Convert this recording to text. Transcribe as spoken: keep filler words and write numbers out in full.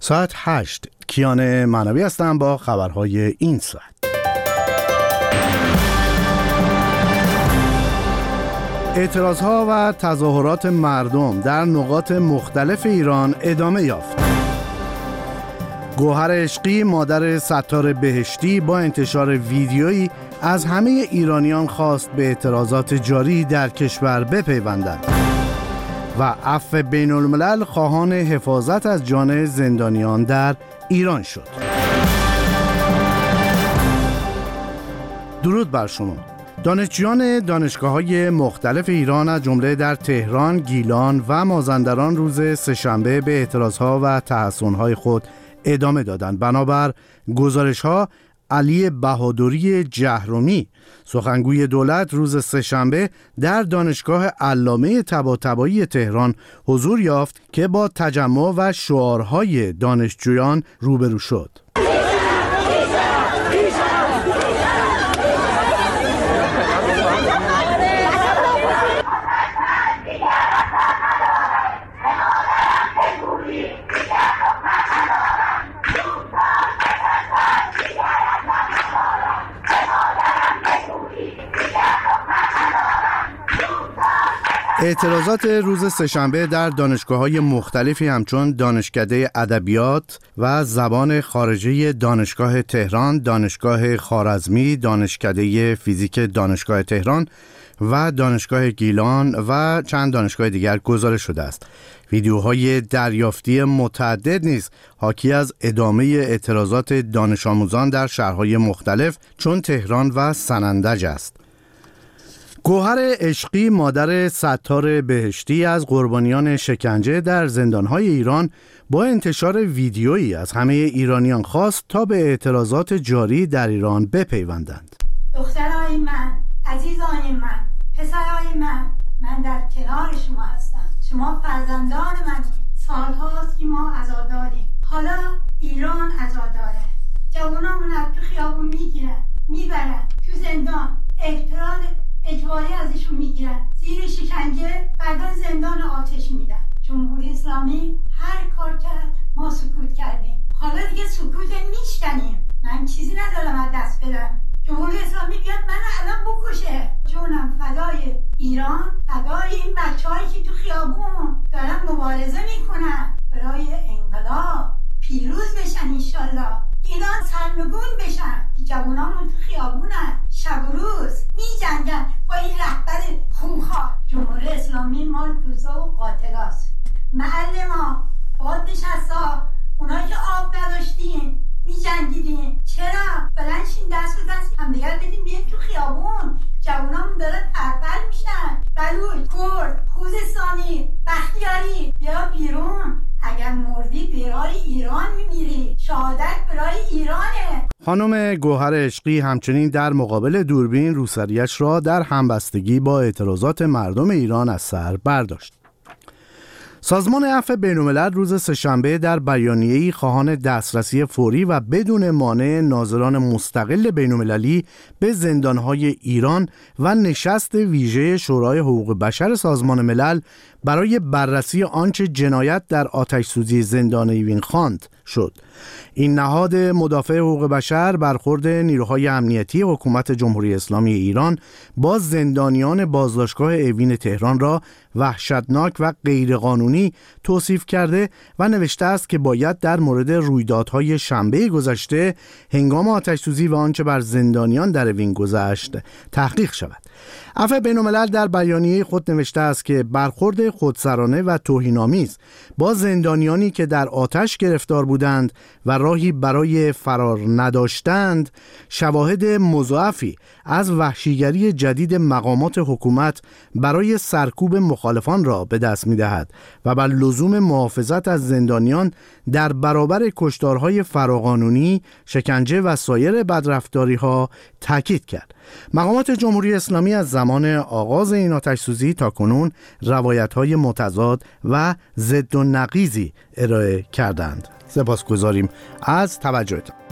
ساعت هشت. کیان معنوی هستم با خبرهای این ساعت. اعتراضها و تظاهرات مردم در نقاط مختلف ایران ادامه یافت. گوهر عشقی مادر ستار بهشتی با انتشار ویدیویی از همه ایرانیان خواست به اعتراضات جاری در کشور بپیوندند و عفو بین الملل خواهان حفاظت از جان زندانیان در ایران شد. درود بر شما. دانشجویان دانشگاه‌های مختلف ایران از جمله در تهران، گیلان و مازندران روز سه‌شنبه به اعتراضها و تحصن‌های خود ادامه دادند. بنابر گزارش‌ها، علی بهادری جهرمی سخنگوی دولت روز سه‌شنبه در دانشگاه علامه طباطبایی تهران حضور یافت که با تجمع و شعارهای دانشجویان روبرو شد. اعتراضات روز سه‌شنبه در دانشگاه‌های مختلفی همچون دانشکده ادبیات و زبان خارجی دانشگاه تهران، دانشگاه خوارزمی، دانشکده فیزیک دانشگاه تهران و دانشگاه گیلان و چند دانشگاه دیگر گزارش شده است. ویدیوهای دریافتی متعدد نیز حاکی از ادامه اعتراضات دانش آموزان در شهرهای مختلف چون تهران و سنندج است. گوهر عشقی مادر ستار بهشتی از قربانیان شکنجه در زندانهای ایران با انتشار ویدیویی از همه ایرانیان خواست تا به اعتراضات جاری در ایران بپیوندند. دخترای من، عزیزای من، پسرای من، من در کنار شما هستم. شما فرزندان منید. سالهاست که ما عزاداریم. حالا ایران عزاداره. جوانامون از تو خیابون میگیرن، میبرن تو زندان، احترال اجباری ازشون میگیرن، زیر شکنجه، بعدا زندان آتش میدن. جمهوری اسلامی هر کار کرد ما سکوت کردیم. حالا دیگه سکوت میشکنیم. من چیزی ندارم از دست بدم. جمهوری اسلامی بیاد منو الان بکشه. جونم فدای ایران، فدای این بچه‌هایی که تو خیابون دارن مبارزه میکنن برای انقلاب، پیروز بشن انشالله. ایران سرنگون بشن. جوانامون تو خیابونن، شب و روز می جنگن با این رهبر خونخوار. جمهوری اسلامی مال دوزا و قاتلاست. محل ما باد نشستا، اونایی که آب نداشتین می جنگیدین. چرا؟ بلنشین دست به دست همدیگر بدین بیاین تو خیابون. جوانامون دارن پرپر میشن. بلوچ، کرد، خوزستانی، بختیاری، بیا بیرون. اگر مردی برای ایران میمیری. شهادت برای ایرانه. خانم گوهر عشقی همچنین در مقابل دوربین روسریش را در همبستگی با اعتراضات مردم ایران از سر برداشت. سازمان عفو بین‌الملل روز سه‌شنبه در بیانیه‌ای خواهان دسترسی فوری و بدون مانع ناظران مستقل بین‌المللی به زندان‌های ایران و نشست ویژه شورای حقوق بشر سازمان ملل برای بررسی آنچه جنایت در آتش‌سوزی زندان ایوین خواند شد. این نهاد مدافع حقوق بشر برخورد نیروهای امنیتی حکومت جمهوری اسلامی ایران با زندانیان بازداشتگاه اوین تهران را وحشتناک و غیرقانونی توصیف کرده و نوشته است که باید در مورد رویدادهای شنبه گذشته هنگام آتش‌سوزی و آنچه بر زندانیان در اوین گذشت تحقیق شود. عفو بین‌الملل در بیانیه خود نوشته است که برخورد خودسرانه و توهین‌آمیز با زندانیانی که در آتش گرفتار بودند و راهی برای فرار نداشتند شواهد مضاعفی از وحشیگری جدید مقامات حکومت برای سرکوب مخالفان را به دست می‌دهد و بر لزوم محافظت از زندانیان در برابر کشتارهای فراقانونی، شکنجه و سایر بدرفتاری‌ها تاکید کرد. مقامات جمهوری اسلامی از زمان آغاز این آتش‌سوزی تا کنون روایت‌های متضاد و ضد و نقیضی ارائه کردند. سپاسگزاریم از توجهتان.